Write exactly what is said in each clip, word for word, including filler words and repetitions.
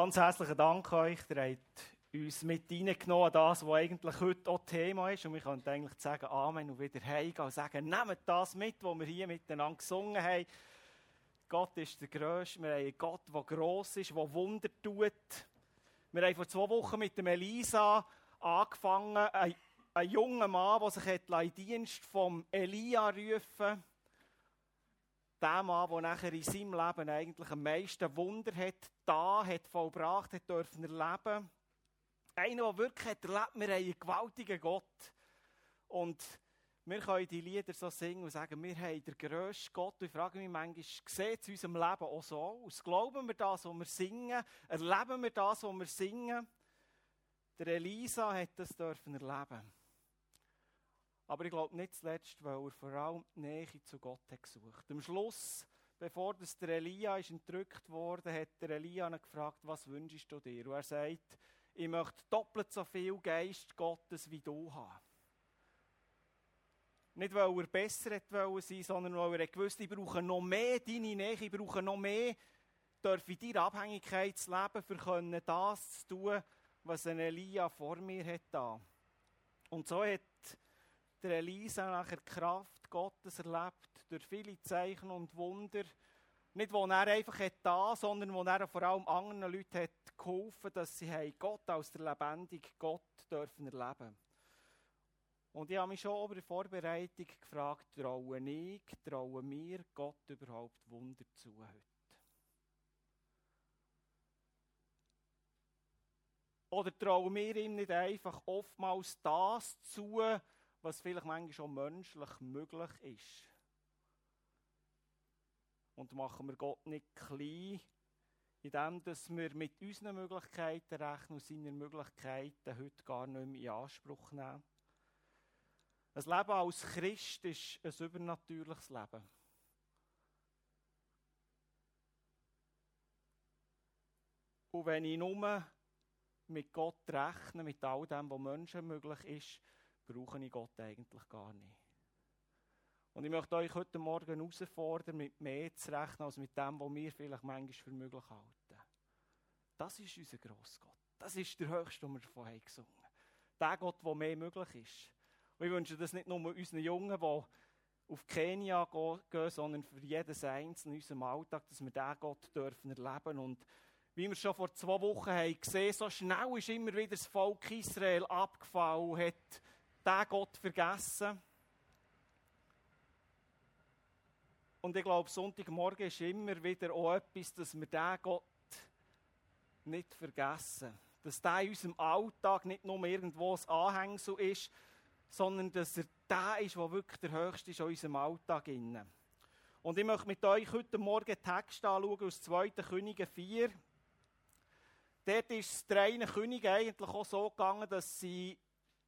Ganz herzlichen Dank euch. Ihr habt uns mit reingenommen an das, was eigentlich heute auch Thema ist. Und wir können eigentlich sagen Amen und wieder heimgehen und sagen, nehmt das mit, was wir hier miteinander gesungen haben. Gott ist der Grösste. Wir haben einen Gott, der gross ist, der Wunder tut. Wir haben vor zwei Wochen mit dem Elisa angefangen, ein, ein junger Mann, der sich in den Dienst vom Elia rufen. Der Mann, der nachher in seinem Leben eigentlich am meisten Wunder hat, da hat vollbracht, hat dürfen erleben. Einer, der wirklich hat erlebt, wir haben einen gewaltigen Gott. Und wir können die Lieder so singen und sagen, wir haben den grössten Gott. Und ich frage mich manchmal, sieht es in unserem Leben auch so aus? Glauben wir das, was wir singen? Erleben wir das, was wir singen? Der Elisa hat das dürfen erleben. Aber ich glaube nicht zuletzt, weil er vor allem die Nähe zu Gott hat gesucht. Am Schluss, bevor das der Elia ist entrückt wurde, hat der Elia ihn gefragt, was wünschst du dir? Und er sagt, ich möchte doppelt so viel Geist Gottes wie du haben. Nicht, weil er besser hätte sein, sondern weil er gewusst, ich brauche noch mehr deine Nähe, ich brauche noch mehr, darf in deiner Abhängigkeit zu leben, für das zu tun, was ein Elia vor mir hat da. Und so hat der Elisa nachher die Kraft Gottes erlebt, durch viele Zeichen und Wunder. Nicht, wo er einfach da, sondern wo er vor allem anderen Leuten hat geholfen, dass sie Gott als der lebendige Gott dürfen erleben. Und ich habe mich schon über die Vorbereitung gefragt, traue ich, traue mir Gott überhaupt Wunder zu heute? Oder trauen wir ihm nicht einfach oftmals das zu, was vielleicht manchmal schon menschlich möglich ist? Und machen wir Gott nicht klein, indem dass wir mit unseren Möglichkeiten rechnen und seine Möglichkeiten heute gar nicht mehr in Anspruch nehmen. Ein Leben als Christ ist ein übernatürliches Leben. Und wenn ich nur mit Gott rechne, mit all dem, was Menschen möglich ist, brauche ich Gott eigentlich gar nicht. Und ich möchte euch heute Morgen herausfordern, mit mehr zu rechnen, als mit dem, was wir vielleicht manchmal für möglich halten. Das ist unser Grossgott. Das ist der Höchste, den wir davon haben gesungen. Der Gott, der mehr möglich ist. Und ich wünsche das nicht nur unseren Jungen, die auf Kenia gehen, sondern für jedes Einzelne in unserem Alltag, dass wir diesen Gott dürfen erleben. Und wie wir schon vor zwei Wochen haben gesehen, so schnell ist immer wieder das Volk Israel abgefallen und hat diesen Gott vergessen. Und ich glaube, Sonntagmorgen ist immer wieder auch etwas, dass wir diesen Gott nicht vergessen. Dass der in unserem Alltag nicht nur irgendwo ein Anhängsel ist, sondern dass er der ist, der wirklich der Höchste ist in unserem Alltag. Und ich möchte mit euch heute Morgen einen Text anschauen aus zweiter Könige vier. Dort ist es drei Königen eigentlich auch so gegangen, dass sie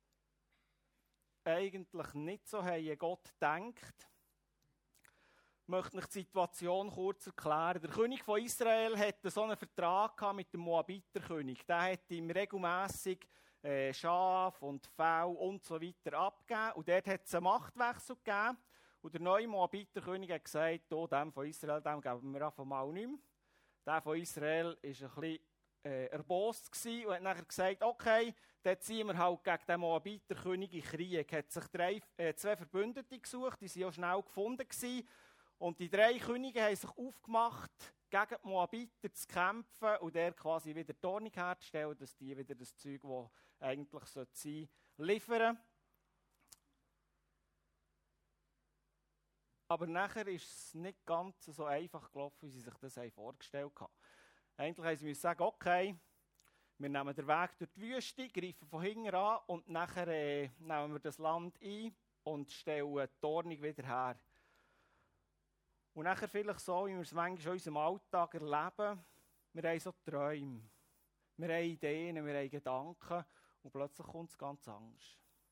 eigentlich nicht so haben Gott denkt. Ich möchte euch die Situation kurz erklären. Der König von Israel hatte so einen Vertrag mit dem Moabiterkönig. Der hat ihm regelmässig äh, Schaf und Fell und so weiter abgegeben. Und dort hat es einen Machtwechsel gegeben. Und der neue Moabiterkönig hat gesagt, oh, dem von Israel dem geben wir einfach mal nicht mehr. Der von Israel war ein bisschen äh, erbost gewesen und hat nachher gesagt, okay, dann ziehen wir halt gegen den Moabiterkönig in Krieg. Er hat sich drei, äh, zwei Verbündete gesucht, die waren auch schnell gefunden gewesen. Und die drei Könige haben sich aufgemacht, gegen die Moabiter zu kämpfen und der quasi wieder die Ordnung herzustellen, dass die wieder das Zeug, das eigentlich sein sollte, liefern. Aber nachher ist es nicht ganz so einfach gelaufen, wie sie sich das vorgestellt haben. Eigentlich haben sie sagen, okay, wir nehmen den Weg durch die Wüste, greifen von hinten an und nachher äh, nehmen wir das Land ein und stellen die Ordnung wieder her. Und nachher vielleicht so, wie wir es manchmal in unserem Alltag erleben, wir haben so Träume, wir haben Ideen, wir haben Gedanken und plötzlich kommt es ganz anders.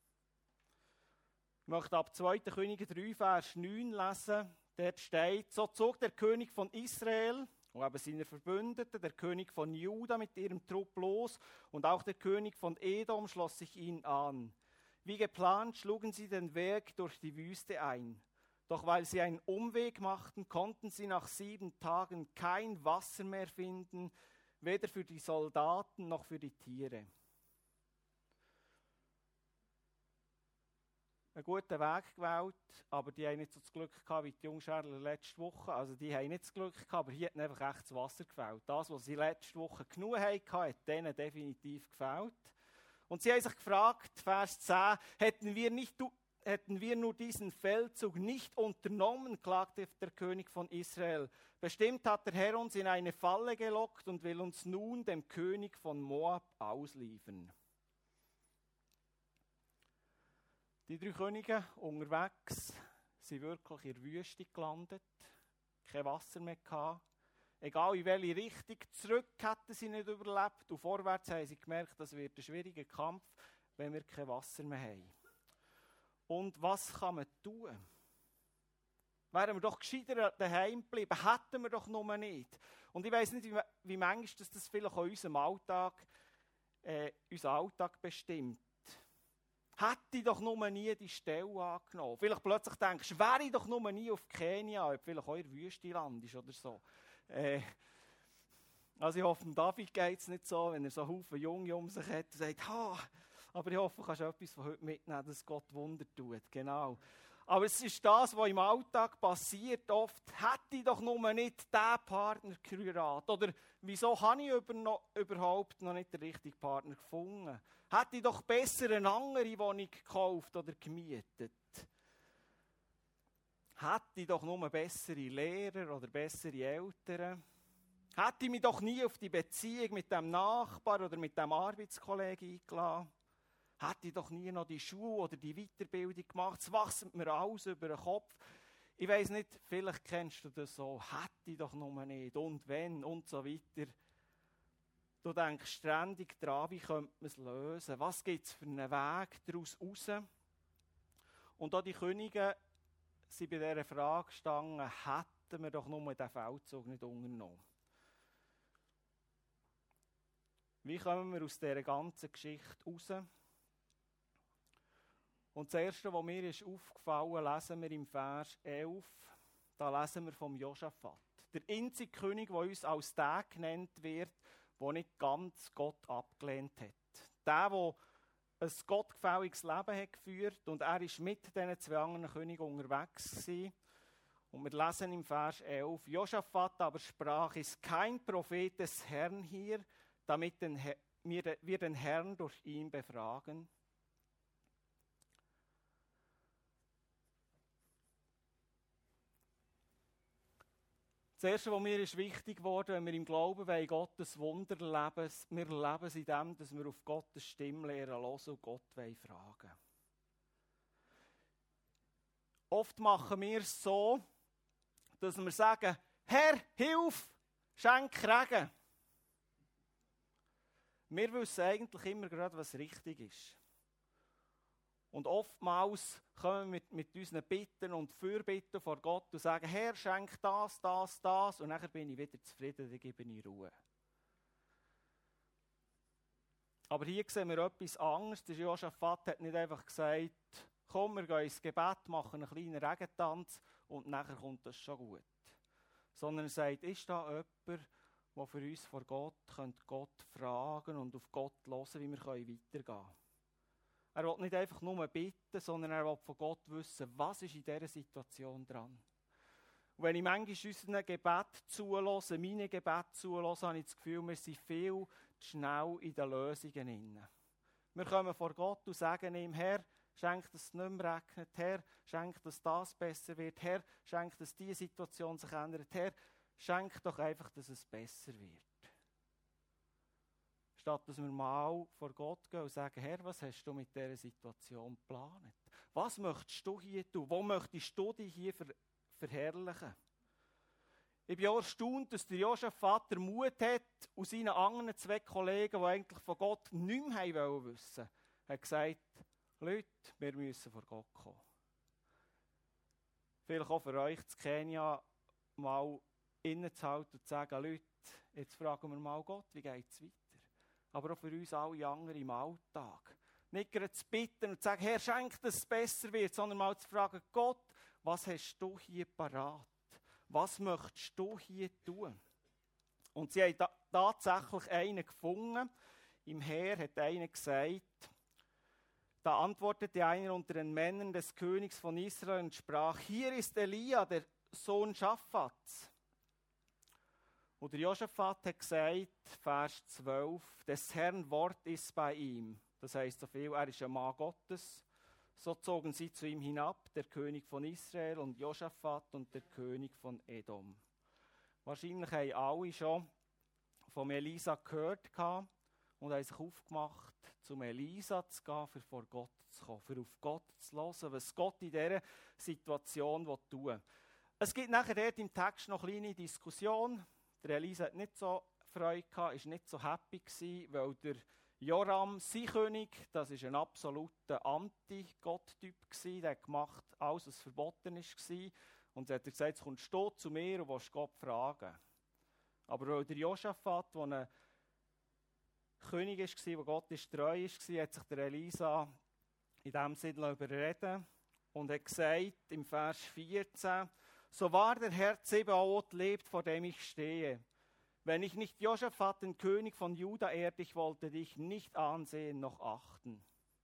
Ich möchte ab zweiter Könige drei, Vers neun lesen. Dort steht, so zog der König von Israel und eben seine Verbündeten, der König von Juda mit ihrem Trupp los und auch der König von Edom schloss sich ihnen an. Wie geplant schlugen sie den Weg durch die Wüste ein. Doch weil sie einen Umweg machten, konnten sie nach sieben Tagen kein Wasser mehr finden, weder für die Soldaten noch für die Tiere. Einen guten Weg gewählt, aber die haben nicht so das Glück gehabt wie die Jungschärler letzte Woche. Also die haben nicht das Glück gehabt, aber hier hat einfach echt das Wasser gefällt. Das, was sie letzte Woche genug hatten, hat denen definitiv gefällt. Und sie haben sich gefragt, Vers zehn, hätten wir, nicht, hätten wir nur diesen Feldzug nicht unternommen, klagte der König von Israel. Bestimmt hat der Herr uns in eine Falle gelockt und will uns nun dem König von Moab ausliefern. Die drei Könige unterwegs sind wirklich in der Wüste gelandet, kein Wasser mehr gehabt. Egal in welche Richtung, zurück hätten sie nicht überlebt und vorwärts haben sie gemerkt, das wird ein schwieriger Kampf, wenn wir kein Wasser mehr haben. Und was kann man tun? Wären wir doch gescheiter daheim geblieben, hätten wir doch nur nicht. Und ich weiss nicht, wie, wie manchmal das, das vielleicht auch unserem Alltag, äh, unseren Alltag bestimmt. Hätte ich doch nur nie die Stelle angenommen. Vielleicht plötzlich denkst du, wäre ich doch nur nie auf Kenia, ob vielleicht auch in der Wüste landest oder so. Äh, also ich hoffe, dem David geht es nicht so, wenn er so einen Haufen Junge um sich hat und sagt, ha, aber ich hoffe, du kannst etwas von heute mitnehmen, dass Gott Wunder tut. Genau. Aber es ist das, was im Alltag passiert. Oft hätte ich doch nur nicht diesen Partner geheiratet. Oder wieso habe ich über noch, überhaupt noch nicht den richtigen Partner gefunden? Hätte ich doch besser eine andere Wohnung gekauft oder gemietet? Hätte ich doch nur bessere Lehrer oder bessere Eltern? Hätte ich mich doch nie auf die Beziehung mit dem Nachbar oder mit dem Arbeitskollegen eingeladen? Hätte ich doch nie noch die Schule oder die Weiterbildung gemacht? Es wächst mir alles über den Kopf. Ich weiss nicht, vielleicht kennst du das so. Hätte ich doch nur nicht. Und wenn und so weiter. Du denkst ständig daran, wie könnte man es lösen? Was gibt es für einen Weg daraus raus? Und auch die Könige sind bei dieser Frage gestanden, hätten wir doch nur den Feldzug nicht unternommen. Wie kommen wir aus dieser ganzen Geschichte raus? Und das Erste, was mir ist aufgefallen, lesen wir im Vers elf, da lesen wir vom Josaphat. Der einzige König, der uns als der genannt wird, der nicht ganz Gott abgelehnt hat. Der, der ein gottgefälliges Leben hat geführt und er war mit diesen zwei anderen Königen unterwegs gewesen. Und wir lesen im Vers elf, Josaphat aber sprach, ist kein Prophet des Herrn hier, damit den Her- wir den Herrn durch ihn befragen. Das Erste, was mir ist wichtig geworden, wenn wir im Glauben wollen, Gottes Wunder leben, wir leben es in dem, dass wir auf Gottes Stimme lernen hören und Gott fragen wollen. Oft machen wir es so, dass wir sagen, Herr, hilf, schenk Regen. Wir wissen eigentlich immer gerade, was richtig ist. Und oftmals kommen wir mit, mit unseren Bitten und Fürbitten vor Gott und sagen, Herr, schenk das, das, das. Und nachher bin ich wieder zufrieden, dann gebe ich Ruhe. Aber hier sehen wir etwas anderes. Der Josaphat hat nicht einfach gesagt, komm, wir gehen ins Gebet, machen einen kleinen Regentanz und nachher kommt das schon gut. Sondern er sagt, ist da jemand, der für uns vor Gott, Gott fragen und auf Gott hören, wie wir weitergehen können. Er will nicht einfach nur bitten, sondern er will von Gott wissen, was ist in dieser Situation dran. Und wenn ich manchmal unseren Gebet zulasse, meine Gebete zulasse, habe ich das Gefühl, wir sind viel zu schnell in den Lösungen drin. Wir kommen vor Gott und sagen ihm, Herr, schenk, dass es nicht mehr regnet. Herr, schenk, dass das besser wird. Herr, schenk, dass diese Situation sich ändert. Herr, schenk doch einfach, dass es besser wird. Statt dass wir mal vor Gott gehen und sagen, Herr, was hast du mit dieser Situation geplant? Was möchtest du hier tun? Wo möchtest du dich hier ver- verherrlichen? Ich bin auch erstaunt, dass der Josaphat den Mut hat, und seinen anderen zwei Kollegen, die eigentlich von Gott nichts mehr wissen wollten, hat gesagt, Leute, wir müssen vor Gott kommen. Vielleicht auch für euch zu Kenia mal innezuhalten und zu sagen, Leute, jetzt fragen wir mal Gott, wie geht es weiter? Aber auch für uns alle anderen im Alltag. Nicht gerade zu bitten und zu sagen, Herr, schenk, dass es besser wird, sondern mal zu fragen, Gott, was hast du hier parat? Was möchtest du hier tun? Und sie haben tatsächlich einen gefunden. Im Heer hat einer gesagt, da antwortete einer unter den Männern des Königs von Israel und sprach, hier ist Elia, der Sohn Schaphats. Und der Josaphat hat gesagt, Vers zwölf, des Herrn Wort ist bei ihm. Das heisst so viel, er ist ein Mann Gottes. So zogen sie zu ihm hinab, der König von Israel und Josaphat und der König von Edom. Wahrscheinlich haben alle schon von Elisa gehört und haben sich aufgemacht, zum Elisa zu gehen, für vor Gott zu kommen, für auf Gott zu hören, was Gott in dieser Situation tun will. Es gibt nachher dort im Text noch eine kleine Diskussion. Der Elisa hat nicht so Freude gehabt, war nicht so happy gewesen, weil der Joram, sein König, das war ein absoluter Anti-Gott-Typ, der hat gemacht, alles was verboten war. Und er hat gesagt, jetzt kommst du zu mir und willst Gott fragen. Aber weil der Josaphat, der ein König war, der Gott ist treu war, hat sich der Elisa in diesem Sinne überreden und hat gesagt, im Vers vierzehn, so wahr der Herr Zebaoth lebt, vor dem ich stehe. Wenn ich nicht Josaphat, den König von Juda, ehrt, ich wollte dich nicht ansehen noch achten.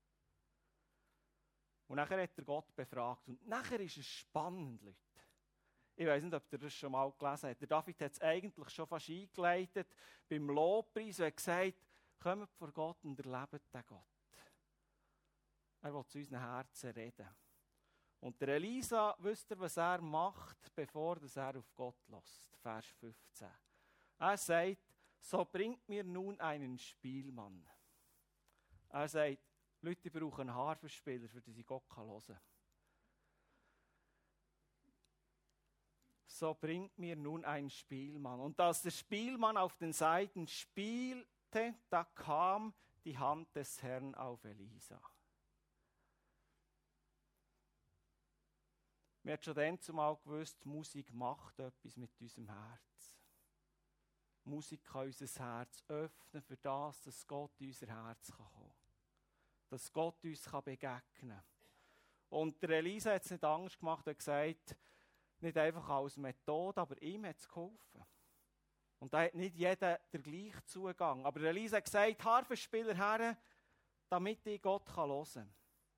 Und nachher hat er Gott befragt. Und nachher ist es spannend, Leute. Ich weiß nicht, ob ihr das schon mal gelesen habt. Der David hat es eigentlich schon fast eingeleitet beim Lobpreis und hat gesagt, kommt vor Gott und erlebt den Gott. Er will zu unseren Herzen reden. Und der Elisa, wisst ihr, was er macht, bevor er auf Gott lässt? Vers fünfzehn. Er sagt, so bringt mir nun einen Spielmann. Er sagt, Leute brauchen einen Harfenspieler, für den sie Gott hören kann. So bringt mir nun einen Spielmann. Und als der Spielmann auf den Saiten spielte, da kam die Hand des Herrn auf Elisa. Wir haben schon dann zumal gewusst, Musik macht etwas mit unserem Herz. Musik kann unser Herz öffnen für das, dass Gott in unser Herz kommen kann. Dass Gott uns begegnen kann. Und der Elisa hat es nicht Angst gemacht und gesagt, nicht einfach als Methode, aber ihm hat es geholfen. Und da hat nicht jeder den gleichen Zugang. Aber der Elisa hat gesagt, Harfenspieler her, damit ich Gott hören kann.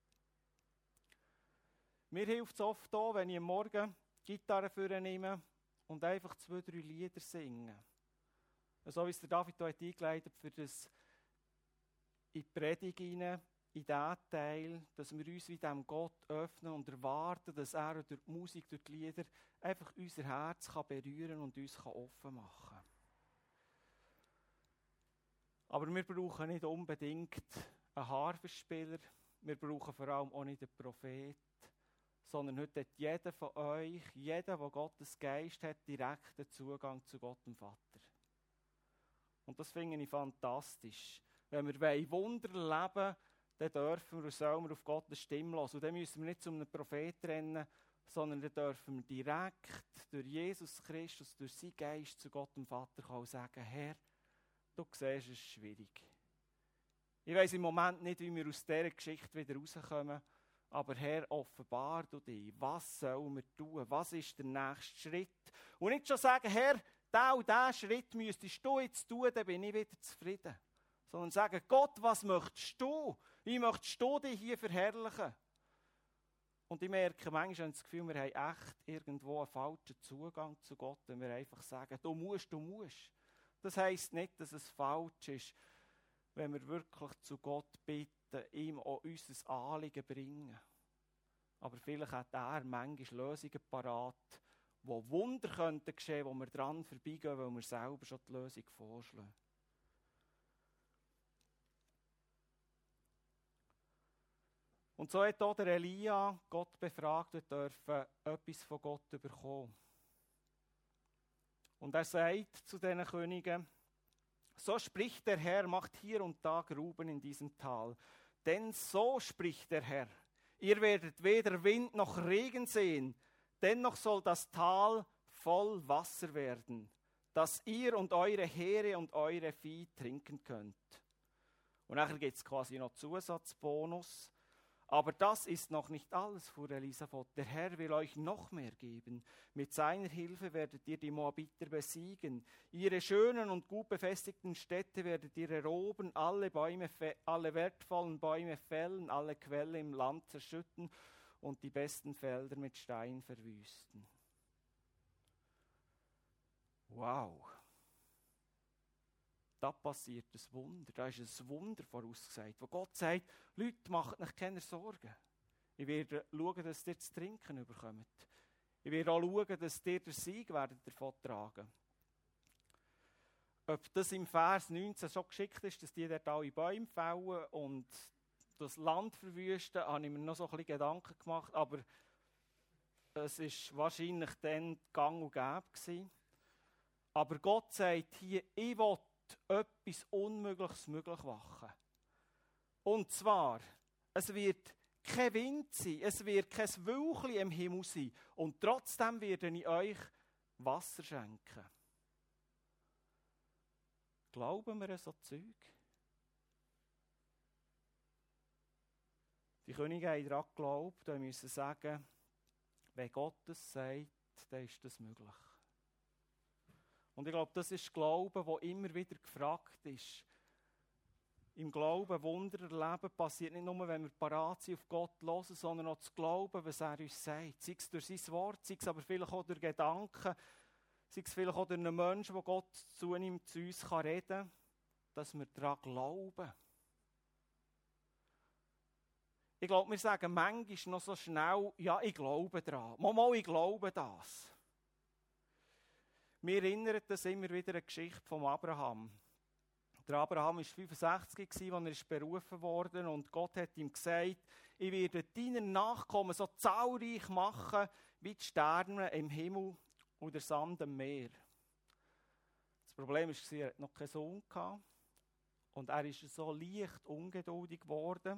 Mir hilft es oft auch, wenn ich am Morgen die Gitarre vornehme und einfach zwei, drei Lieder singe. So wie es der David hier eingeleitet hat, für das in die Predigt hinein, in diesen Teil, dass wir uns wie dem Gott öffnen und erwarten, dass er durch die Musik, durch die Lieder einfach unser Herz kann berühren und uns kann offen machen kann. Aber wir brauchen nicht unbedingt einen Harfenspieler, wir brauchen vor allem auch nicht einen Prophet, sondern heute hat jeder von euch, jeder, der Gottes Geist hat, direkten Zugang zu Gott dem Vater. Und das finde ich fantastisch. Wenn wir Wunder erleben wollen, dann dürfen wir und sollen wir auf Gottes Stimme hören. Und dann müssen wir nicht zu einem Propheten rennen, sondern dann dürfen wir direkt durch Jesus Christus, durch seinen Geist zu Gott dem Vater kommen sagen, Herr, du siehst, es ist schwierig. Ich weiss im Moment nicht, wie wir aus dieser Geschichte wieder rauskommen, aber Herr, offenbar du dich. Was sollen wir tun? Was ist der nächste Schritt? Und nicht schon sagen, Herr, diesen und diesen Schritt müsstest du jetzt tun, dann bin ich wieder zufrieden. Sondern sagen, Gott, was möchtest du? Wie möchtest du dich hier verherrlichen? Und ich merke, manchmal habe ich das Gefühl, wir haben echt irgendwo einen falschen Zugang zu Gott, wenn wir einfach sagen, du musst, du musst. Das heisst nicht, dass es falsch ist, wenn wir wirklich zu Gott bitten, ihm auch unser Anliegen bringen. Aber vielleicht hat er manchmal Lösungen parat, wo Wunder könnten geschehen, wo wir dran vorbeigehen, weil wir selber schon die Lösung vorschlagen. Und so hat auch der Elia Gott befragt und dürfen etwas von Gott bekommen. Und er sagt zu diesen Königen, so spricht der Herr, macht hier und da Gruben in diesem Tal. Denn so spricht der Herr, ihr werdet weder Wind noch Regen sehen, dennoch soll das Tal voll Wasser werden, dass ihr und eure Heere und eure Vieh trinken könnt. Und nachher gibt es quasi noch Zusatzbonus. Aber das ist noch nicht alles, fuhr Elisa fort. Der Herr will euch noch mehr geben. Mit seiner Hilfe werdet ihr die Moabiter besiegen. Ihre schönen und gut befestigten Städte werdet ihr erobern, alle Bäume, alle wertvollen Bäume fällen, alle Quellen im Land zerschütten und die besten Felder mit Stein verwüsten. Wow! Da passiert ein Wunder, da ist ein Wunder vorausgesagt, wo Gott sagt, Leute, macht euch keine Sorgen. Ich werde schauen, dass ihr zu trinken bekommt. Ich werde auch schauen, dass ihr den Sieg werdet davon tragen. Ob das im Vers neunzehn so geschickt ist, dass die dort alle Bäume fällen und das Land verwüsten, habe ich mir noch so ein bisschen Gedanken gemacht, aber es war wahrscheinlich dann gang und gäbe gewesen. Aber Gott sagt hier, ich will etwas Unmögliches möglich machen. Und zwar, es wird kein Wind sein, es wird kein Wölkchen im Himmel sein und trotzdem werde ich euch Wasser schenken. Glauben wir an so Zeug? Die Könige haben daran geglaubt und müssen sagen, wenn Gott es sagt, dann ist das möglich. Und ich glaube, das ist Glauben, der immer wieder gefragt ist. Im Glauben Wunder erleben passiert nicht nur, wenn wir parat sind, auf Gott hören, sondern auch zu glauben, was er uns sagt. Sei es durch sein Wort, sei es aber vielleicht auch durch Gedanken, sei es vielleicht auch durch einen Menschen, der Gott zunimmt, zu uns kann reden kann, dass wir daran glauben. Ich glaube, wir sagen manchmal noch so schnell, ja, ich glaube daran. Mal, mal, ich glaube das. Mir erinnert das immer wieder eine Geschichte von Abraham. Der Abraham war fünfundsechzig, als er berufen wurde und Gott hat ihm gesagt, ich werde deinen Nachkommen so zahlreich machen, wie die Sterne im Himmel und der Sand am Meer. Das Problem war, er hatte noch keinen Sohn und er ist so leicht ungeduldig geworden,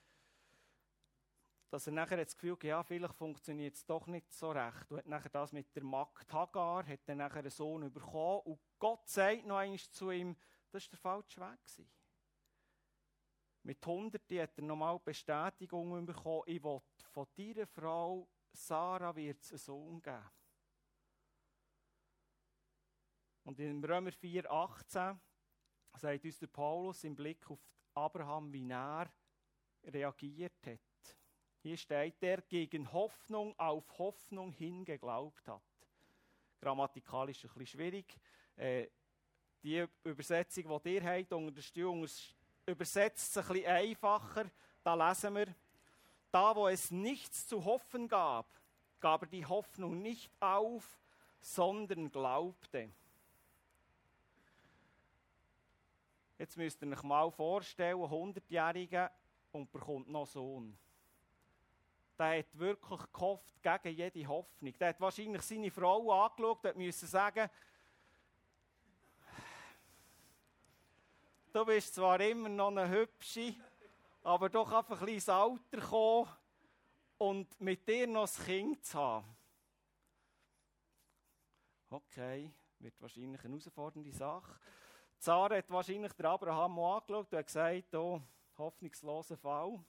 dass er nachher das Gefühl hatte, ja, vielleicht funktioniert es doch nicht so recht. Und hat nachher das mit der Magd Hagar, hat dann nachher einen Sohn bekommen. Und Gott sagt noch einmal zu ihm, das war der falsche Weg gewesen. Mit Hunderten hat er nochmal Bestätigung bekommen, ich will von deiner Frau Sarah wird es einen Sohn geben. Und in Römer vier achtzehn sagt uns der Paulus im Blick auf Abraham, wie er reagiert hat. Hier steht, der gegen Hoffnung auf Hoffnung hin geglaubt hat. Grammatikalisch ein bisschen schwierig. Äh, die Übersetzung, die ihr habt, unter der Stuhl, übersetzt es ein bisschen einfacher. Da lesen wir, da wo es nichts zu hoffen gab, gab er die Hoffnung nicht auf, sondern glaubte. Jetzt müsst ihr euch mal vorstellen, ein hundertjähriger und bekommt noch einen Sohn. Der hat wirklich gehofft gegen jede Hoffnung. Der hat wahrscheinlich seine Frau angeschaut und musste sagen, du bist zwar immer noch eine Hübsche, aber doch einfach ein bisschen ins Alter kommen und mit dir noch ein Kind zu haben. Okay, wird wahrscheinlich eine herausfordernde Sache. Sarah hat wahrscheinlich den Abraham auch angeschaut und hat gesagt, oh, hoffnungsloser Fall.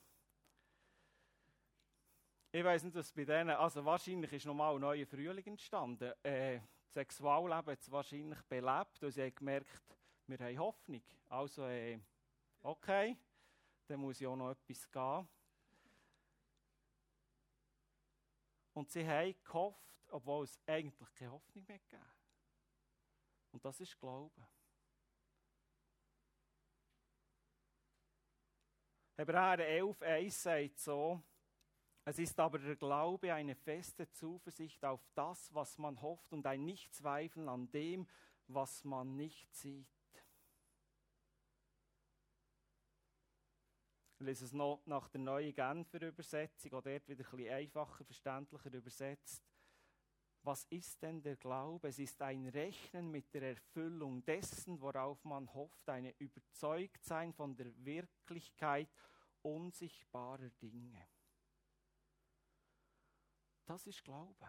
Ich weiss nicht, was bei denen, also wahrscheinlich ist nochmal ein neuer Frühling entstanden. Äh, das Sexualleben hat es wahrscheinlich belebt und sie haben gemerkt, wir haben Hoffnung. Also, äh, okay, dann muss ja auch noch etwas gehen. Und sie haben gehofft, obwohl es eigentlich keine Hoffnung mehr gab. Und das ist Glauben. Hebräer elf eins sagt so, es ist aber der Glaube eine feste Zuversicht auf das, was man hofft und ein Nichtzweifeln an dem, was man nicht sieht. Ich lese es noch nach der neuen Genfer Übersetzung, oder dort wieder ein bisschen einfacher, verständlicher übersetzt. Was ist denn der Glaube? Es ist ein Rechnen mit der Erfüllung dessen, worauf man hofft, eine Überzeugtsein von der Wirklichkeit unsichtbarer Dinge. Das ist Glaube.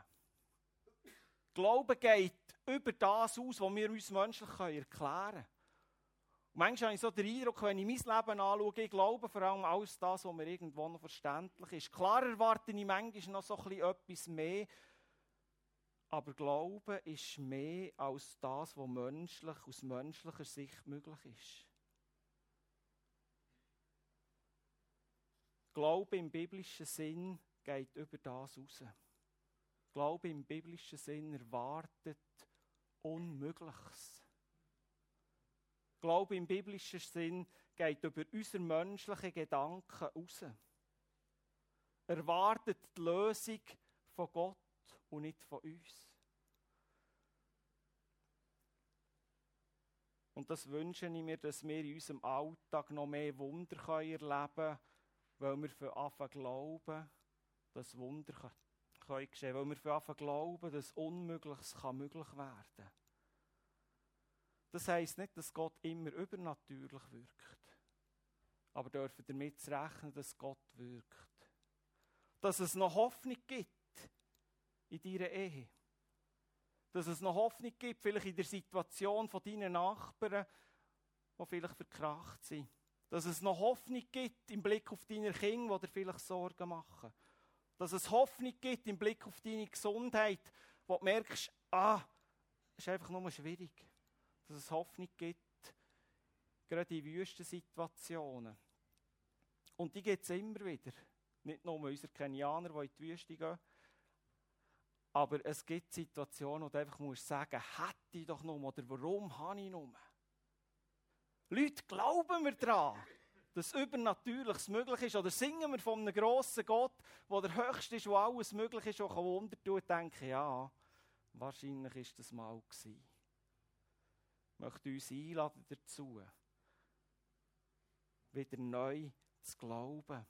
Glaube geht über das aus, was wir uns menschlich erklären können. Und manchmal habe ich so den Eindruck, wenn ich mein Leben anschaue, ich glaube vor allem alles das, was mir irgendwo noch verständlich ist. Klar erwarte ich manchmal noch so ein bisschen etwas mehr, aber Glauben ist mehr als das, was menschlich, aus menschlicher Sicht möglich ist. Glaube im biblischen Sinn geht über das raus. Glaube im biblischen Sinn erwartet Unmögliches. Glaube im biblischen Sinn geht über unsere menschlichen Gedanken raus. Erwartet die Lösung von Gott und nicht von uns. Und das wünsche ich mir, dass wir in unserem Alltag noch mehr Wunder erleben können, weil wir für anfangen glauben, dass Wunder können geschehen können. Weil wir für anfangen glauben, dass Unmögliches kann möglich werden kann. Das heisst nicht, dass Gott immer übernatürlich wirkt. Aber wir dürfen damit rechnen, dass Gott wirkt. Dass es noch Hoffnung gibt in deiner Ehe. Dass es noch Hoffnung gibt, vielleicht in der Situation von deinen Nachbarn, die vielleicht verkracht sind. Dass es noch Hoffnung gibt im Blick auf deine Kinder, die dir vielleicht Sorgen machen. Dass es Hoffnung gibt im Blick auf deine Gesundheit, wo du merkst, ah, es ist einfach nur schwierig. Dass es Hoffnung gibt, gerade in Wüstensituationen. Und die gibt es immer wieder. Nicht nur unsere Kenianer, die in die Wüste gehen. Aber es gibt Situationen, wo du einfach musst sagen, hätte ich doch nur, oder warum habe ich nur? Leute, glauben wir daran, dass Übernatürliches möglich ist? Oder singen wir von einem grossen Gott, der der Höchste ist, wo alles möglich ist, der Wunder tut, denke ja, wahrscheinlich ist das mal gewesen. Ich möchte uns einladen dazu, wieder neu zu glauben.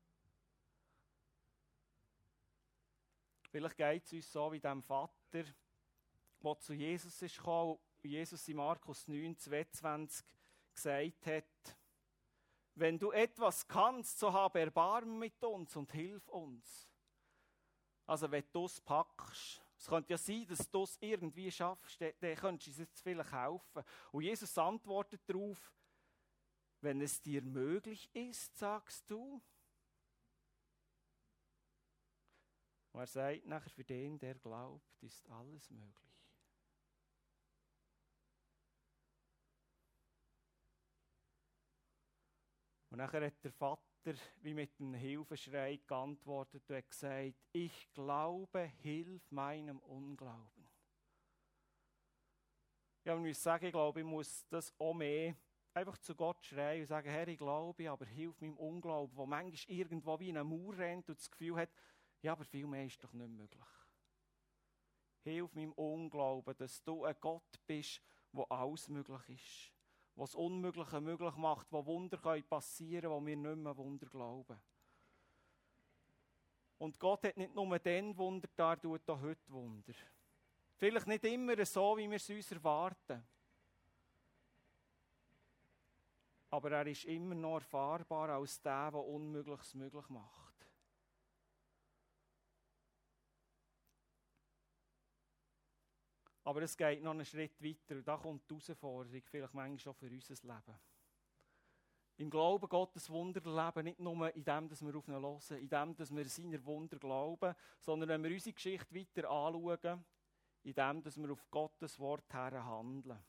Vielleicht geht es uns so wie dem Vater, der zu Jesus ist gekommen, und Jesus in Markus neun, zweiundzwanzig gesagt hat, wenn du etwas kannst, so habe Erbarmen mit uns und hilf uns. Also wenn du es packst, es könnte ja sein, dass du es irgendwie schaffst, dann, dann könntest du uns jetzt vielleicht helfen. Und Jesus antwortet darauf, wenn es dir möglich ist, sagst du. Und er sagt nachher, für den, der glaubt, ist alles möglich. Und nachher hat der Vater wie mit einem Hilfeschrei geantwortet und hat gesagt, ich glaube, hilf meinem Unglauben. Ja, ich muss sagen, ich glaube, ich muss das auch mehr einfach zu Gott schreien und sagen, Herr, ich glaube, aber hilf meinem Unglauben, wo manchmal irgendwo wie in eine Mauer rennt und das Gefühl hat, ja, aber viel mehr ist doch nicht möglich. Hilf meinem Unglauben, dass du ein Gott bist, wo alles möglich ist. Was das Unmögliche möglich macht, wo Wunder passieren können, wo wir nicht mehr Wunder glauben. Und Gott hat nicht nur den Wunder da, er tut auch heute Wunder. Vielleicht nicht immer so, wie wir es uns erwarten. Aber er ist immer noch erfahrbar als der, der Unmögliches möglich macht. Aber es geht noch einen Schritt weiter und da kommt die Herausforderung, vielleicht manchmal schon für unser Leben. Im Glauben Gottes Wunder erleben, nicht nur in dem, dass wir auf ihn hören, in dem, dass wir seine Wunder glauben, sondern wenn wir unsere Geschichte weiter anschauen, in dem, dass wir auf Gottes Wort her handeln.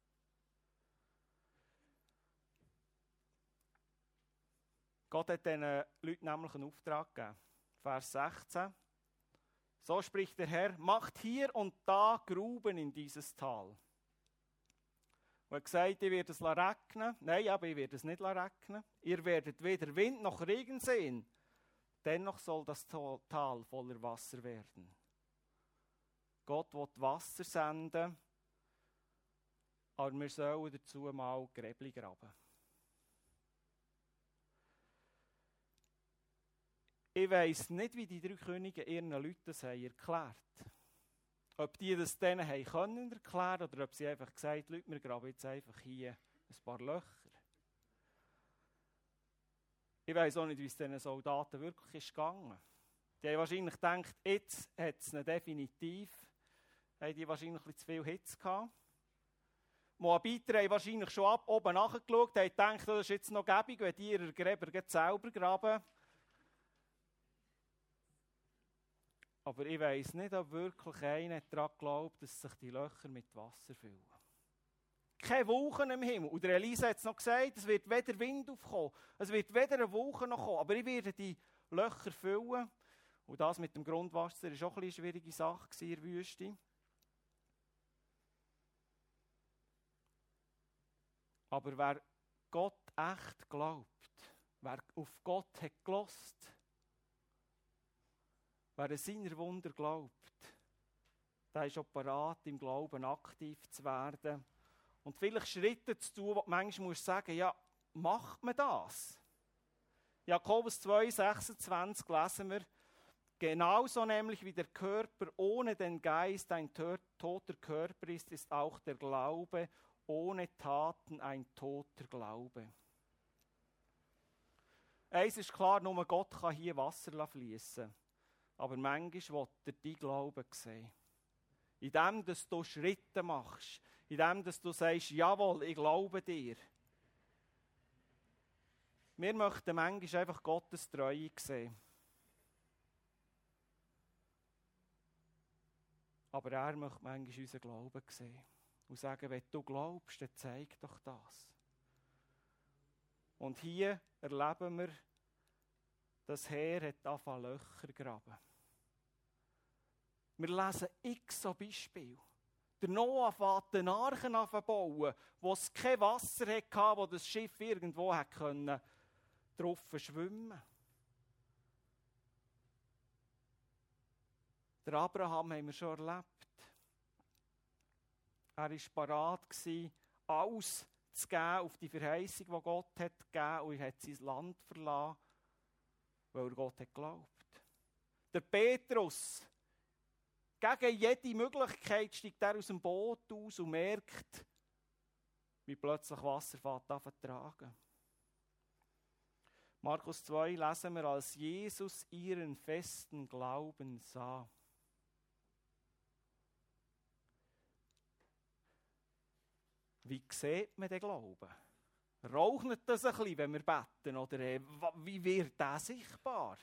Gott hat diesen Leuten nämlich einen Auftrag gegeben. Vers sechzehn. So spricht der Herr, macht hier und da Gruben in dieses Tal. Und er hat gesagt, ich werde es regnen. Nein, aber ich werde es nicht regnen. Ihr werdet weder Wind noch Regen sehen. Dennoch soll das Tal voller Wasser werden. Gott will Wasser senden, aber wir sollen dazu mal Gräbli graben. Ich weiss nicht, wie die drei Könige ihren Leuten das haben erklärt. Ob die das denen haben können erklären oder ob sie einfach gesagt haben, Leute, wir graben jetzt einfach hier ein paar Löcher. Ich weiss auch nicht, wie es diesen Soldaten wirklich ist gegangen. Die haben wahrscheinlich gedacht, jetzt hat es ihnen definitiv, haben die wahrscheinlich zu viel Hitze gehabt. Moabiter haben wahrscheinlich schon ab oben nachgeschaut, haben gedacht, das ist jetzt noch gäbig, wenn die ihre Gräber selber graben. Aber ich weiss nicht, ob wirklich einer daran glaubt, dass sich die Löcher mit Wasser füllen. Keine Wolken im Himmel. Und der Elisa hat es noch gesagt, es wird weder Wind aufkommen, es wird weder eine Wolke noch kommen. Aber ich werde die Löcher füllen. Und das mit dem Grundwasser war auch eine schwierige Sache in der Wüste. Aber wer Gott echt glaubt, wer auf Gott hat gelost, wer an seine Wunder glaubt, der ist auch bereit, im Glauben aktiv zu werden. Und vielleicht Schritte zu tun, wo du manchmal musst sagen, ja, macht man das? Jakobus zwei, sechsundzwanzig lesen wir, genauso nämlich wie der Körper ohne den Geist ein toter Körper ist, ist auch der Glaube ohne Taten ein toter Glaube. Eins ist klar, nur Gott kann hier Wasser fließen. Aber manchmal will er deinen Glauben sehen. Indem dass du Schritte machst, indem dass du sagst, jawohl, ich glaube dir. Wir möchten manchmal einfach Gottes Treue sehen. Aber er möchte manchmal unseren Glauben sehen. Und sagen, wenn du glaubst, dann zeig doch das. Und hier erleben wir, das Heer hat angefangen Löcher zu graben. Wir lesen x so Beispiele. Der Noah fängt den Archen an zu bauen, wo es kein Wasser hatte, wo das Schiff irgendwo hat können, drauf schwimmen. Der Abraham haben wir schon erlebt. Er war bereit, alles zu geben auf die Verheißung, die Gott hat gegeben, und er hat sein Land verlassen, weil er Gott hat geglaubt. Der Petrus, gegen jede Möglichkeit steigt er aus dem Boot aus und merkt, wie plötzlich Wasser fängt an zu tragen. Markus zwei lesen wir, als Jesus ihren festen Glauben sah. Wie sieht man den Glauben? Raucht das ein bisschen, wenn wir beten? Oder wie wird der sichtbar?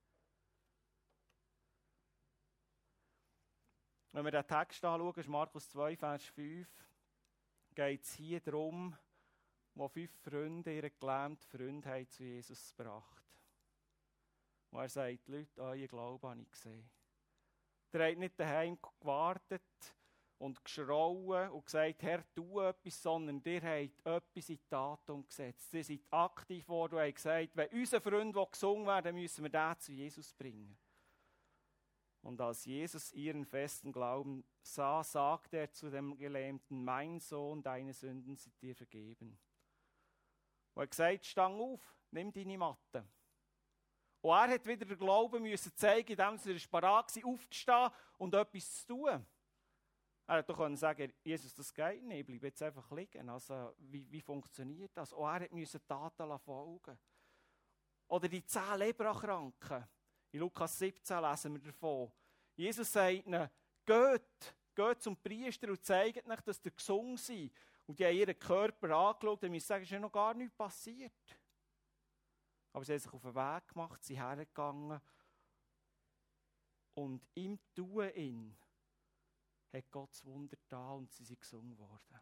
Wenn wir den Text anschauen, ist Markus zwei, Vers fünf, geht es hier darum, wo fünf Freunde, ihre gelähmten Freunde, haben zu Jesus gebracht. Und er sagt, Leute, euren Glauben habe ich gesehen. Ihr habt nicht daheim gewartet und geschrauen und gesagt, Herr, tu etwas, sondern ihr habt etwas in die Tat umgesetzt. Ihr seid aktiv geworden und habt gesagt, wenn unser Freund gesungen wird, dann müssen wir den zu Jesus bringen. Und als Jesus ihren festen Glauben sah, sagte er zu dem Gelähmten, mein Sohn, deine Sünden sind dir vergeben. Und er hat gesagt, stang auf, nimm deine Matte. Und er hat wieder den Glauben müssen zeigen, indem er bereit war, aufzustehen und etwas zu tun. Er hätte doch sagen, Jesus, das geht nicht, ich bleibe jetzt einfach liegen. Also, wie, wie funktioniert das? Und er musste Taten folgen. Oder die zehn Leprakranken. In Lukas siebzehn lesen wir davon. Jesus sagt ihnen, geht, geht zum Priester und zeigt euch, dass ihr gesund seid. Und die haben ihren Körper angeschaut und müssen sagen, es ist ja noch gar nichts passiert. Aber sie haben sich auf den Weg gemacht, sind hergegangen. Und im Tun in hat Gott das Wunder da und sie sind gesund worden.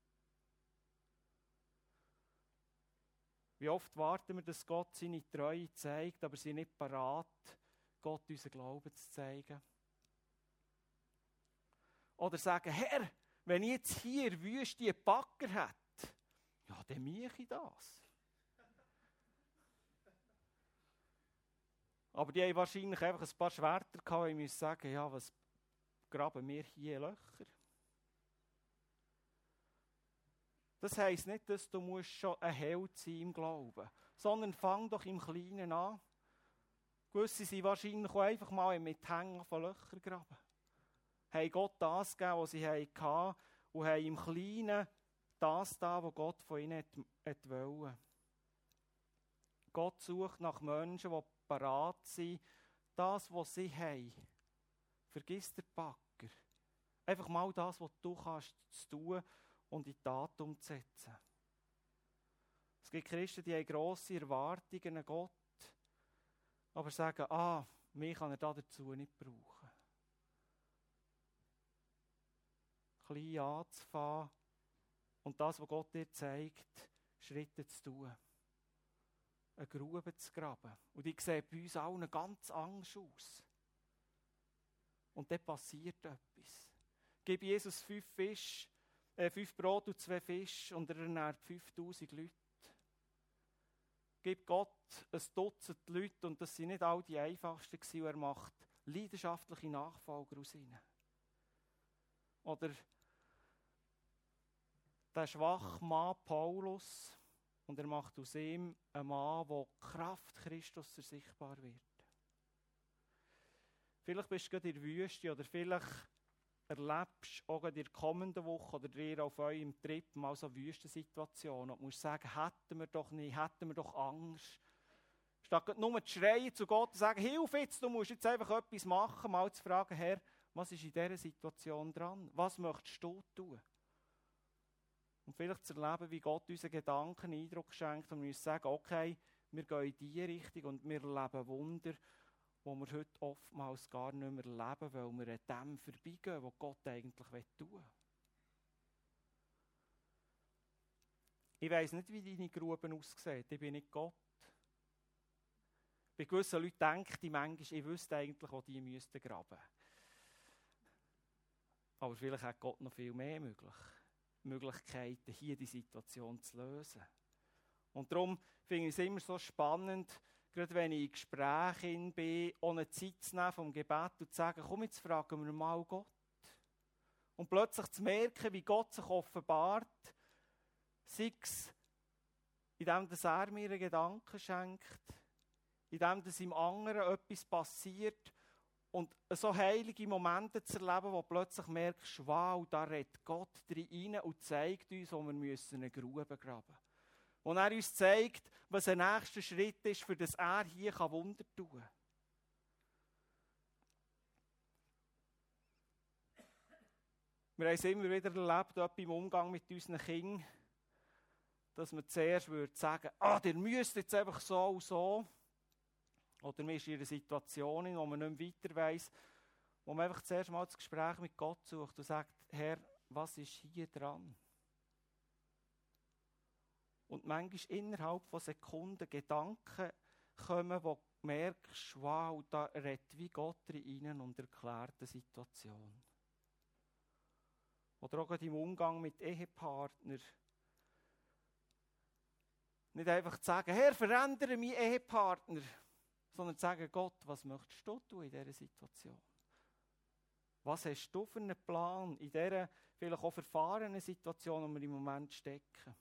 Wie oft warten wir, dass Gott seine Treue zeigt, aber sind nicht parat, Gott unseren Glauben zu zeigen. Oder sagen, Herr, wenn ich jetzt hier Wüste einen Bagger hätte, ja, dann mache ich das. Aber die haben wahrscheinlich einfach ein paar Schwerter gehabt, und ich muss sagen, ja, was graben wir hier Löcher? Das heisst nicht, dass du musst schon ein Held sein im Glauben, sondern fang doch im Kleinen an. Gewisse sind wahrscheinlich auch einfach mal mit Hängen von Löchern graben. Haben Gott das gegeben, was sie hatten, und haben im Kleinen das da, was Gott von ihnen wollte. Gott sucht nach Menschen, die parat sind, das, was sie haben. Vergiss den Bagger. Einfach mal das, was du kannst, zu tun und in die Tat umzusetzen. Es gibt Christen, die haben grosse Erwartungen an Gott, aber sagen, ah, mich kann er da dazu nicht brauchen. Klein anzufangen und das, was Gott dir zeigt, Schritte zu tun. Eine Grube zu graben. Und die sieht bei uns allen ganz anders aus. Und dann passiert etwas. Gib Jesus fünf Fisch, äh, fünf Brot und zwei Fische und er ernährt fünftausend Leute. Gib Gott ein Dutzend Leute und das sind nicht all die einfachsten gewesen, und er macht leidenschaftliche Nachfolger aus ihnen. Oder der schwache Mann Paulus und er macht aus ihm einen Mann, wo die Kraft Christus sichtbar wird. Vielleicht bist du gerade in der Wüste oder vielleicht erlebst du auch in der kommenden Woche oder dir auf eurem Trip mal so eine Wüstensituation und musst sagen, hätten wir doch nicht, hätten wir doch Angst. Statt nur zu schreien zu Gott und zu sagen, hilf jetzt, du musst jetzt einfach etwas machen, mal zu fragen, Herr, was ist in dieser Situation dran? Was möchtest du tun? Und vielleicht zu erleben, wie Gott unseren Gedanken Eindruck schenkt und wir uns sagen, okay, wir gehen in diese Richtung und wir erleben Wunder, wo wir heute oftmals gar nicht mehr leben, weil wir an dem vorbeigehen, was Gott eigentlich tun will. Ich weiss nicht, wie deine Gruben aussehen. Ich bin nicht Gott. Bei gewissen Leuten denke ich manchmal, ich wüsste eigentlich, wo die müssten graben. Aber vielleicht hat Gott noch viel mehr möglich. Möglichkeiten, hier die Situation zu lösen. Und darum finde ich es immer so spannend, gerade wenn ich in Gesprächen bin, ohne Zeit zu nehmen vom Gebet und zu sagen, komm, jetzt fragen wir mal Gott. Und plötzlich zu merken, wie Gott sich offenbart, sei es, indem er mir einen Gedanken schenkt, indem dass im anderen etwas passiert und so heilige Momente zu erleben, wo plötzlich merkst, wow, da redet Gott rein und zeigt uns, wo wir müssen eine Grube graben müssen. Und er uns zeigt, was der nächste Schritt ist, für das er hier Wunder tun kann. Wir haben es immer wieder erlebt, auch im Umgang mit unseren Kindern, dass man zuerst würde sagen, ah, ihr müsst jetzt einfach so und so. Oder man ist in einer Situation, in der man nicht mehr weiter weiss, wo man einfach zuerst mal das Gespräch mit Gott sucht und sagt, Herr, was ist hier dran? Und manchmal innerhalb von Sekunden Gedanken kommen, wo du merkst, wow, da redet wie Gott rein und erklärt die Situation. Oder auch im Umgang mit Ehepartnern. Nicht einfach zu sagen, Herr, verändere meinen Ehepartner, sondern zu sagen, Gott, was möchtest du tun in dieser Situation? Was hast du für einen Plan in dieser vielleicht auch verfahrenen Situation, in der wir im Moment stecken?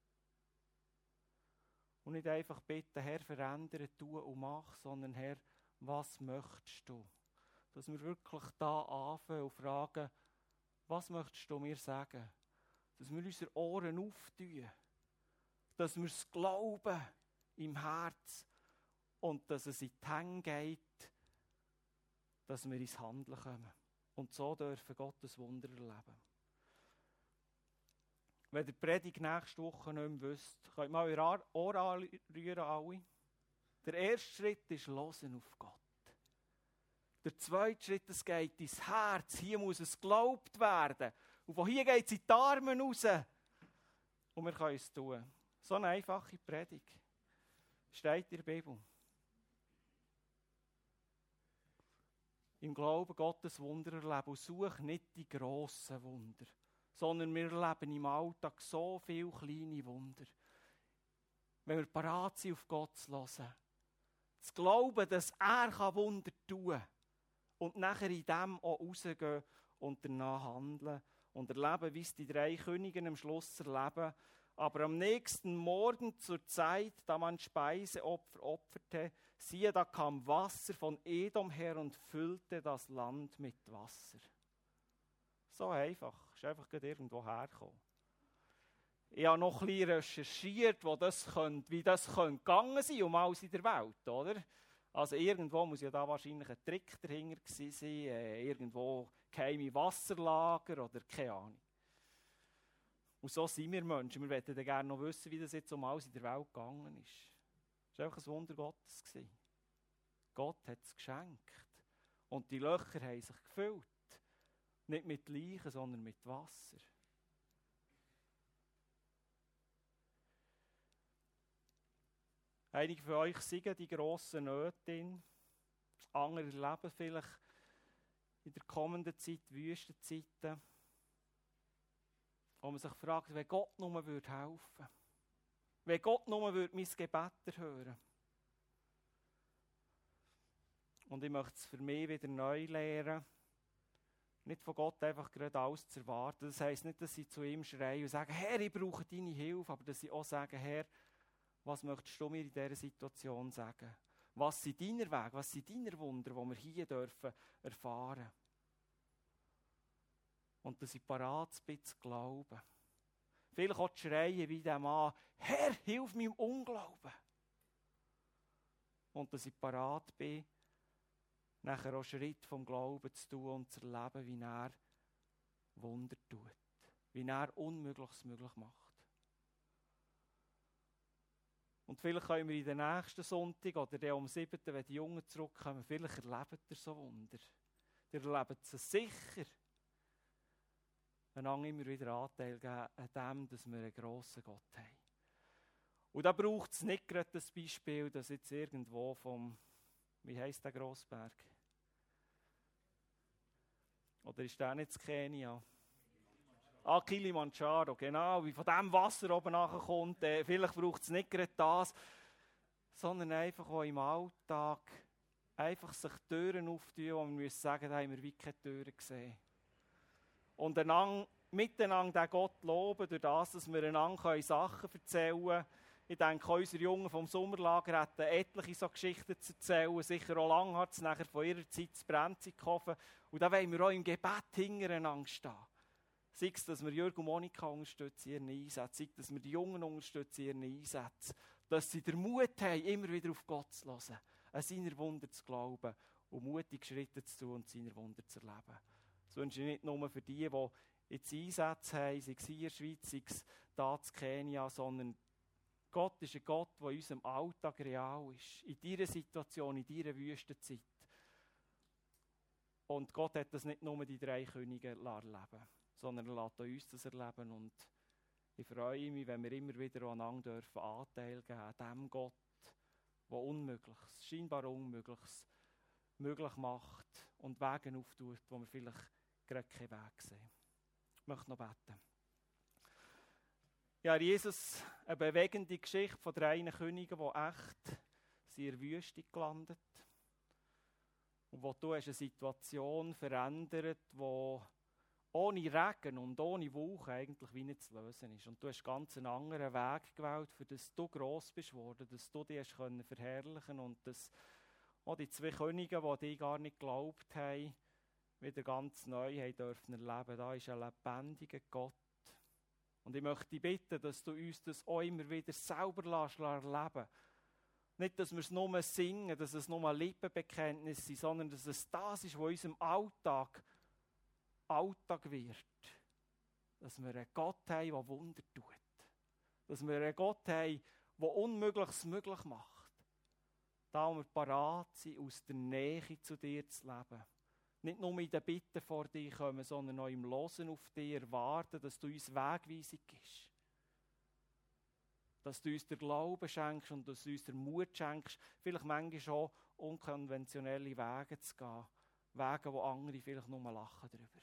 Und nicht einfach bitten, Herr, verändere, tu und mach, sondern Herr, was möchtest du? Dass wir wirklich da anfangen und fragen, was möchtest du mir sagen? Dass wir unsere Ohren auftun, dass wir es glauben im Herz und dass es in die Hände geht, dass wir ins Handeln kommen. Und so dürfen Gottes Wunder erleben. Wenn ihr die Predigt nächste Woche nicht mehr wisst, könnt ihr mal eure Ohren anrühren, alle. Der erste Schritt ist Hören auf Gott. Der zweite Schritt, es geht ins Herz. Hier muss es geglaubt werden. Und von hier geht es in die Arme raus. Und wir können es tun. So eine einfache Predigt. Steht in der Bibel. Im Glauben Gottes Wunder erleben und such nicht die grossen Wunder, sondern wir erleben im Alltag so viele kleine Wunder. Wenn wir parat sind, auf Gott zu hören, zu glauben, dass er Wunder tun kann und nachher in dem auch rausgehen und danach handeln und erleben, wie es die drei Könige am Schluss erleben. Aber am nächsten Morgen zur Zeit, da man Speiseopfer opferte, siehe, da kam Wasser von Edom her und füllte das Land mit Wasser. So einfach, ist einfach irgendwo hergekommen. Ich habe noch ein bisschen recherchiert, wo das könnte, wie das könnte gegangen sein um alles in der Welt, oder? Also irgendwo muss ja da wahrscheinlich ein Trick dahinter gewesen sein, äh, irgendwo geheime Wasserlager oder keine Ahnung. Und so sind wir Menschen. Wir möchten gerne noch wissen, wie das jetzt um alles in der Welt gegangen ist. Es war einfach ein Wunder Gottes. Gott hat es geschenkt. Und die Löcher haben sich gefüllt. Nicht mit Leichen, sondern mit Wasser. Einige von euch sehen die grossen Nöte in. Andere erleben vielleicht in der kommenden Zeit Wüstenzeiten, wo man sich fragt, wenn Gott nur helfen würde. Wenn Gott nur mein Gebet erhören. Und ich möchte es für mich wieder neu lernen, nicht von Gott einfach gerade alles zu erwarten. Das heisst nicht, dass ich zu ihm schreie und sage, Herr, ich brauche deine Hilfe, aber dass ich auch sage, Herr, was möchtest du mir in dieser Situation sagen? Was sind deine Wege, was sind deine Wunder, die wir hier dürfen erfahren? Und dass ich parat bin zu glauben. Vielleicht auch zu schreien wie der Mann, Herr, hilf meinem Unglauben. Und dass ich parat bin, nachher auch Schritt vom Glauben zu tun und zu erleben, wie er Wunder tut. Wie er Unmögliches möglich macht. Und vielleicht können wir in den nächsten Sonntag oder dann am siebten, wenn die Jungen zurückkommen, vielleicht erleben ihr so Wunder. Ihr erlebt es sicher. Einander immer wieder Anteil geben an dem, dass wir einen grossen Gott haben. Und da braucht es nicht gerade das Beispiel, dass jetzt irgendwo vom, wie heisst der Grossberg? Oder ist der nicht in Kenia? Ah, Kilimanjaro, genau, wie von dem Wasser oben nachkommt. Äh, vielleicht braucht es nicht gerade das, sondern einfach auch im Alltag einfach sich Türen auftun, wo wir müssen sagen, da haben wir wie keine Türen gesehen. Und einander, miteinander den Gott loben, durch das, dass wir einander Sachen erzählen können. Ich denke, unsere Jungen vom Sommerlager hatten etliche so Geschichten zu erzählen. Sicher auch Langharz, nachher von ihrer Zeit zu Brenzikofen. Und da wollen wir auch im Gebet hintereinander stehen. Sei es, dass wir Jürg und Monika unterstützen in ihren Einsätzen, sei es, dass wir die Jungen unterstützen in ihren Einsätzen, dass sie den Mut haben, immer wieder auf Gott zu hören, an seine Wunder zu glauben und mutige Schritte zu tun und seine Wunder zu erleben. Das wünsche ich nicht nur für die, die jetzt Einsätze haben, sei es hier in der Schweiz, sei es da in Kenia, sondern Gott ist ein Gott, der in unserem Alltag real ist, in dieser Situation, in dieser Wüstenzeit. Und Gott hat das nicht nur die drei Könige erleben, sondern er lässt uns das erleben. Und ich freue mich, wenn wir immer wieder aneinander dürfen Anteil geben an dem Gott, der Unmögliches, scheinbar Unmögliches, möglich macht und Wege auftut, wo wir vielleicht gerade keinen Weg sehen. Ich möchte noch beten. Ja, Jesus, eine bewegende Geschichte von drei Königen, die echt in der Wüste gelandet sind. Und wo du hast eine Situation verändert, die ohne Regen und ohne Wolken eigentlich wie nicht zu lösen ist. Und du hast ganz einen anderen Weg gewählt, für das du gross bist geworden, dass du dich hast können verherrlichen und dass auch die zwei Könige, die dir gar nicht geglaubt haben, wieder ganz neu haben dürfen erleben. Da ist ein lebendiger Gott. Und ich möchte dich bitten, dass du uns das auch immer wieder selber lässt, erleben. Nicht, dass wir es nur singen, dass es nur ein Lippenbekenntnis ist, sondern dass es das ist, was in unserem Alltag Alltag wird. Dass wir einen Gott haben, der Wunder tut. Dass wir einen Gott haben, der Unmögliches möglich macht. Da wir parat sind, aus der Nähe zu dir zu leben. Nicht nur in den Bitten vor dir kommen, sondern auch im Losen auf dich erwarten, dass du uns Wegweisung gibst. Dass du uns den Glauben schenkst und dass du uns den Mut schenkst, vielleicht manchmal auch unkonventionelle Wege zu gehen. Wege, wo andere vielleicht nur lachen darüber.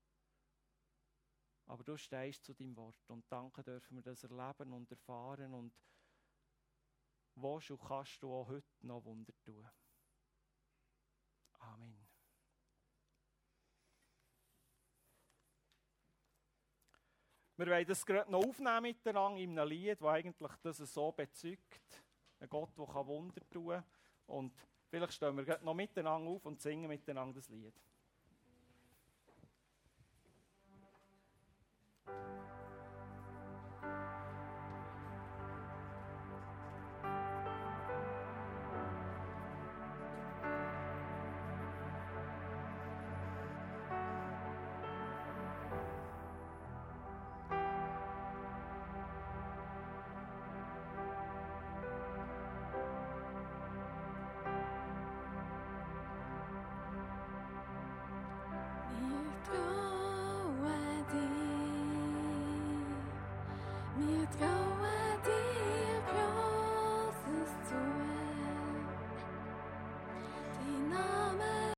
Aber du stehst zu deinem Wort und danke dürfen wir das erleben und erfahren und willst und kannst du auch heute noch Wunder tun. Amen. Wir wollen das gerade noch aufnehmen miteinander in einem Lied, das eigentlich das so bezeugt. Ein Gott, der Wunder tun kann. Und vielleicht stehen wir gerade noch miteinander auf und singen miteinander das Lied.